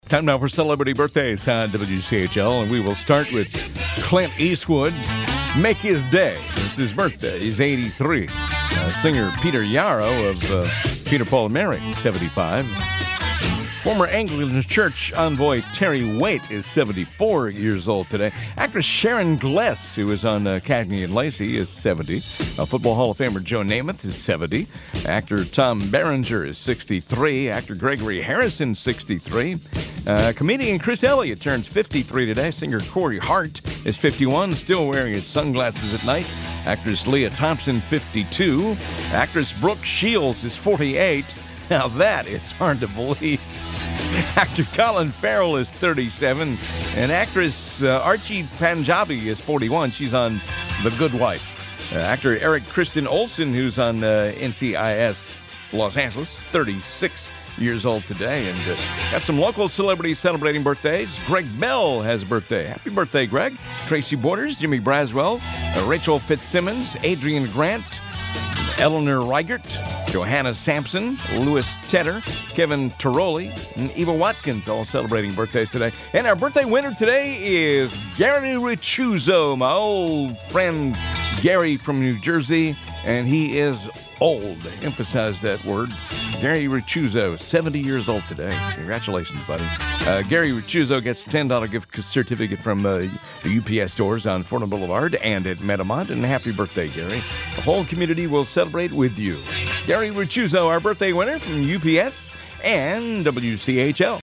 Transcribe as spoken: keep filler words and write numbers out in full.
Time now for celebrity birthdays on W C H L, and we will start with Clint Eastwood. Make his day. It's his birthday. He's eighty-three. Uh, singer Peter Yarrow of uh, Peter, Paul, and Mary, seventy-five. Former Anglican Church envoy Terry Waite is seventy-four years old today. Actress Sharon Gless, who was on uh, Cagney and Lacey, is seventy. Uh, Football Hall of Famer Joe Namath is seventy. Actor Tom Berenger is sixty-three. Actor Gregory Harrison, sixty-three. Uh, comedian Chris Elliott turns fifty-three today. Singer Corey Hart is fifty-one, still wearing his sunglasses at night. Actress Leah Thompson, fifty-two. Actress Brooke Shields is forty-eight. Now that is hard to believe. Actor Colin Farrell is thirty-seven, and actress uh, Archie Panjabi is forty-one. She's on The Good Wife. Uh, actor Eric Kristen Olsen, who's on uh, N C I S Los Angeles, thirty-six years old today. And uh, got some local celebrities celebrating birthdays. Greg Bell has a birthday. Happy birthday, Greg. Tracy Borders, Jimmy Braswell, uh, Rachel Fitzsimmons, Adrian Grant, Eleanor Reichert, Johanna Sampson, Louis Tedder, Kevin Tiroli, and Eva Watkins, all celebrating birthdays today. And our birthday winner today is Gary Ricciuzzo, my old friend Gary from New Jersey, and he is old. Emphasize that word. Gary Ricciuzzo, seventy years old today. Congratulations, buddy. Uh, Gary Ricciuzzo gets a ten dollars gift certificate from uh, the U P S stores on Fordham Boulevard and at Metamont. And happy birthday, Gary. The whole community will celebrate with you. Gary Ricciuzzo, our birthday winner from U P S and W C H L.